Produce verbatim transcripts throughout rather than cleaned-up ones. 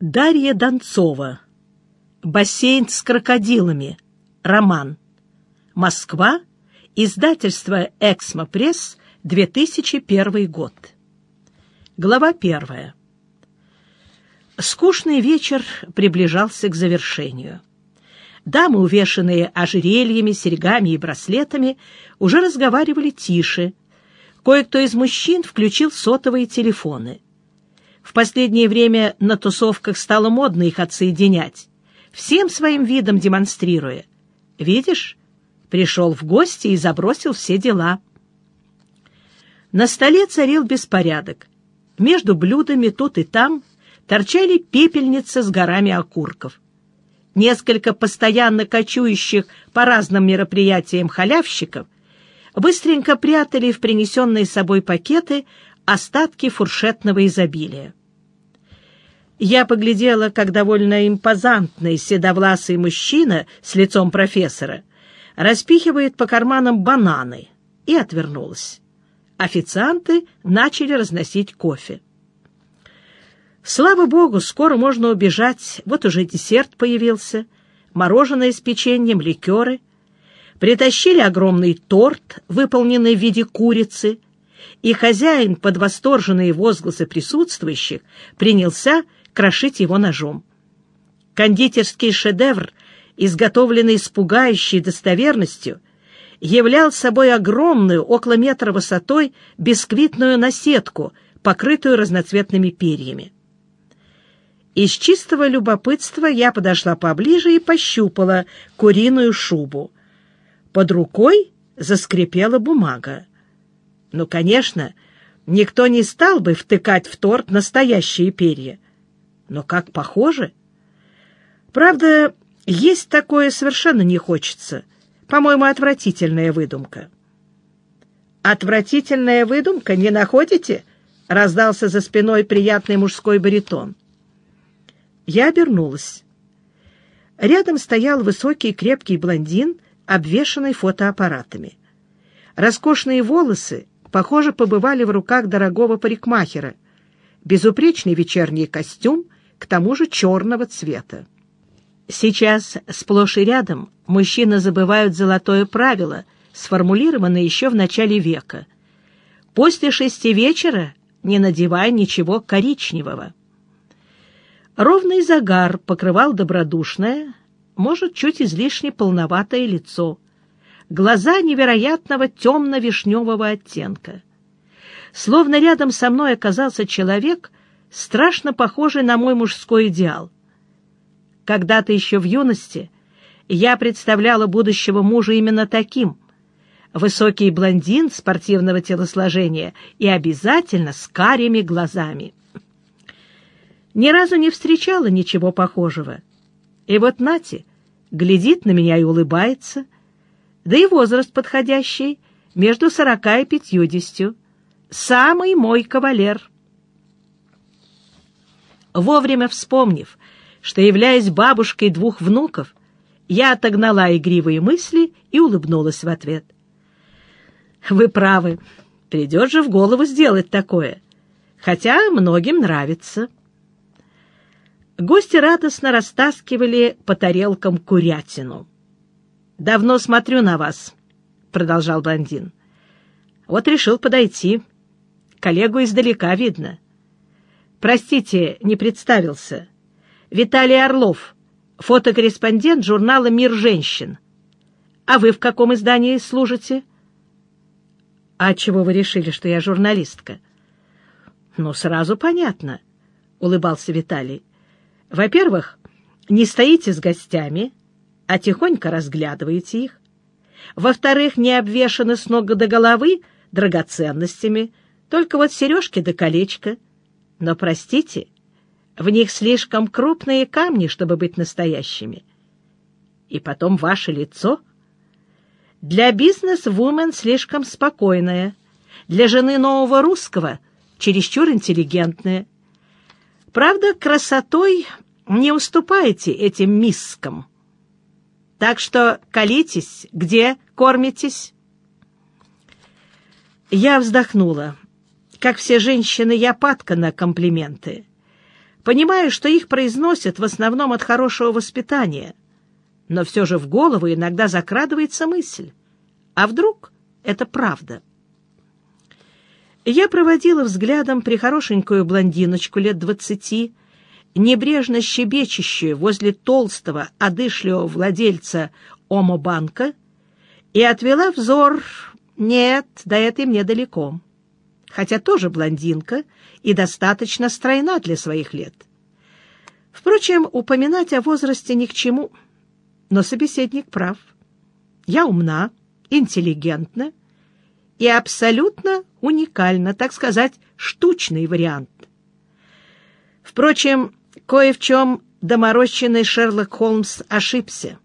Дарья Донцова. «Бассейн с крокодилами». Роман. Москва. Издательство «Эксмо Пресс», две тысячи первый год. Глава первая. Скучный вечер приближался к завершению. Дамы, увешанные ожерельями, серьгами и браслетами, уже разговаривали тише. Кое-кто из мужчин включил сотовые телефоны. В последнее время на тусовках стало модно их отсоединять, всем своим видом демонстрируя. Видишь, пришел в гости и забросил все дела. На столе царил беспорядок. Между блюдами тут и там торчали пепельницы с горами окурков. Несколько постоянно кочующих по разным мероприятиям халявщиков быстренько прятали в принесенные с собой пакеты остатки фуршетного изобилия. Я поглядела, как довольно импозантный седовласый мужчина с лицом профессора распихивает по карманам бананы, и отвернулась. Официанты начали разносить кофе. Слава богу, скоро можно убежать, вот уже десерт появился, мороженое с печеньем, ликеры. Притащили огромный торт, выполненный в виде курицы, и хозяин под восторженные возгласы присутствующих принялся крошить его ножом. Кондитерский шедевр, изготовленный с пугающей достоверностью, являл собой огромную, около метра высотой, бисквитную наседку, покрытую разноцветными перьями. Из чистого любопытства я подошла поближе и пощупала куриную шубу. Под рукой заскрипела бумага. Ну, конечно, никто не стал бы втыкать в торт настоящие перья. Но как похоже! Правда, есть такое совершенно не хочется. По-моему, отвратительная выдумка. «Отвратительная выдумка, не находите?» — раздался за спиной приятный мужской баритон. Я обернулась. Рядом стоял высокий крепкий блондин, обвешанный фотоаппаратами. Роскошные волосы, похоже, побывали в руках дорогого парикмахера. Безупречный вечерний костюм, к тому же черного цвета. Сейчас сплошь и рядом мужчины забывают золотое правило, сформулированное еще в начале века. После шести вечера не надевай ничего коричневого. Ровный загар покрывал добродушное, может, чуть излишне полноватое лицо, глаза невероятного темно-вишневого оттенка. Словно рядом со мной оказался человек, страшно похожий на мой мужской идеал. Когда-то еще в юности я представляла будущего мужа именно таким: высокий блондин спортивного телосложения и обязательно с карими глазами. Ни разу не встречала ничего похожего. И вот нате, глядит на меня и улыбается, да и возраст подходящий, между сорока и пятьюдесятью. Самый мой кавалер. Вовремя вспомнив, что, являясь бабушкой двух внуков, я отогнала игривые мысли и улыбнулась в ответ. Вы правы, придет же в голову сделать такое, хотя многим нравится. Гости радостно растаскивали по тарелкам курятину. «Давно смотрю на вас», — продолжал блондин. «Вот решил подойти. Коллегу издалека видно. Простите, не представился. Виталий Орлов, фотокорреспондент журнала «Мир женщин». А вы в каком издании служите?» «А чего вы решили, что я журналистка?» «Ну, сразу понятно», — улыбался Виталий. «Во-первых, не стоите с гостями, а тихонько разглядываете их. Во-вторых, не обвешаны с ног до головы драгоценностями, только вот сережки да колечко. Но, простите, в них слишком крупные камни, чтобы быть настоящими. И потом ваше лицо. Для бизнес-вумен слишком спокойное, для жены нового русского чересчур интеллигентное. Правда, красотой не уступаете этим мискам. Так что колитесь, где кормитесь?» Я вздохнула. Как все женщины, я падка на комплименты. Понимаю, что их произносят в основном от хорошего воспитания, но все же в голову иногда закрадывается мысль: а вдруг это правда? Я проводила взглядом прихорошенькую блондиночку лет двадцати, небрежно щебечущую возле толстого, одышливого владельца Омобанка, и отвела взор. Нет, до этой мне далеко. Хотя тоже блондинка и достаточно стройна для своих лет. Впрочем, упоминать о возрасте ни к чему. Но собеседник прав. Я умна, интеллигентна и абсолютно уникальна, так сказать, штучный вариант. Впрочем, кое в чем доморощенный Шерлок Холмс ошибся.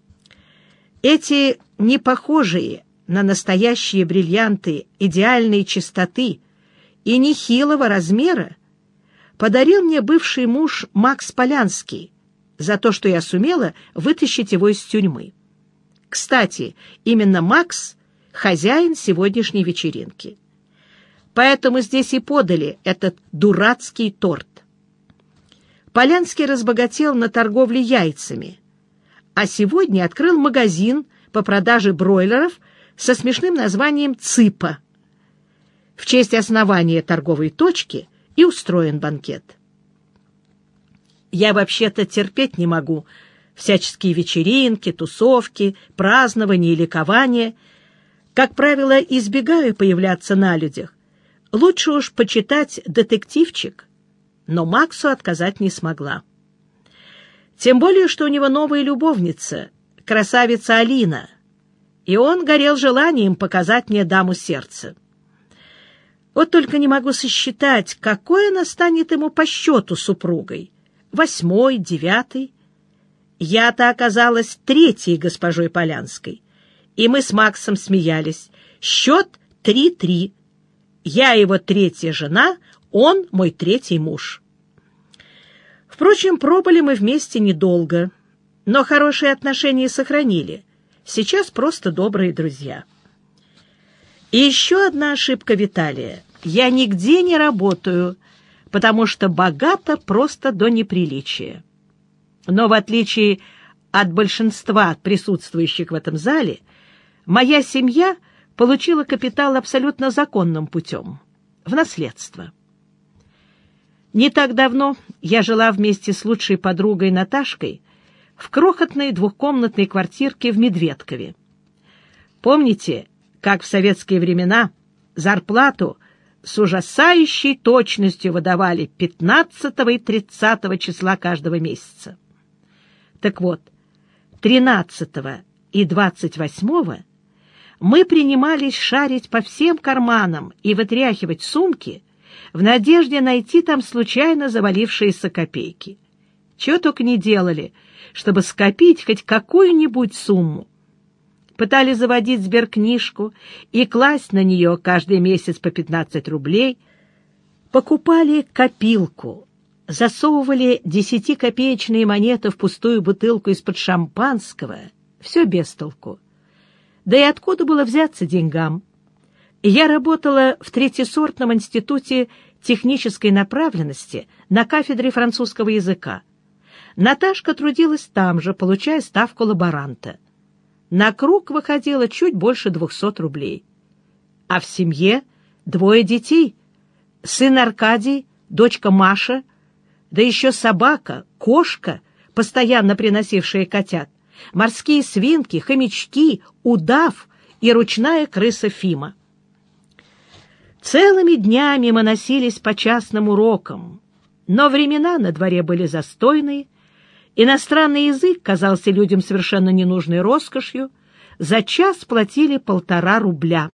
Эти непохожие на настоящие бриллианты идеальной чистоты и нехилого размера подарил мне бывший муж Макс Полянский за то, что я сумела вытащить его из тюрьмы. Кстати, именно Макс — хозяин сегодняшней вечеринки. Поэтому здесь и подали этот дурацкий торт. Полянский разбогател на торговле яйцами, а сегодня открыл магазин по продаже бройлеров со смешным названием «Цыпа». В честь основания торговой точки и устроен банкет. Я вообще-то терпеть не могу всяческие вечеринки, тусовки, празднования и ликования. Как правило, избегаю появляться на людях. Лучше уж почитать детективчик, но Максу отказать не смогла. Тем более, что у него новая любовница, красавица Алина, и он горел желанием показать мне даму сердца. Вот только не могу сосчитать, какой она станет ему по счету супругой. Восьмой, девятый. Я-то оказалась третьей госпожой Полянской, и мы с Максом смеялись. Счет три-три. Я его третья жена, он мой третий муж. Впрочем, пробыли мы вместе недолго, но хорошие отношения сохранили. Сейчас просто добрые друзья. И еще одна ошибка Виталия. Я нигде не работаю, потому что богата просто до неприличия. Но в отличие от большинства присутствующих в этом зале, моя семья получила капитал абсолютно законным путем, в наследство. Не так давно я жила вместе с лучшей подругой Наташкой в крохотной двухкомнатной квартирке в Медведкове. Помните, как в советские времена зарплату с ужасающей точностью выдавали пятнадцатого и тридцатого числа каждого месяца? Так вот, тринадцатого и двадцать восьмого мы принимались шарить по всем карманам и вытряхивать сумки в надежде найти там случайно завалившиеся копейки. Чего только не делали, чтобы скопить хоть какую-нибудь сумму. Пытались заводить сберкнижку и класть на нее каждый месяц по пятнадцать рублей. Покупали копилку, засовывали десятикопеечные монеты в пустую бутылку из-под шампанского. Все без толку. Да и откуда было взяться деньгам? Я работала в третьесортном институте технической направленности на кафедре французского языка. Наташка трудилась там же, получая ставку лаборанта. На круг выходило чуть больше двухсот рублей. А в семье двое детей. Сын Аркадий, дочка Маша, да еще собака, кошка, постоянно приносившая котят, морские свинки, хомячки, удав и ручная крыса Фима. Целыми днями мы носились по частным урокам, но времена на дворе были застойные, иностранный язык казался людям совершенно ненужной роскошью, за час платили полтора рубля.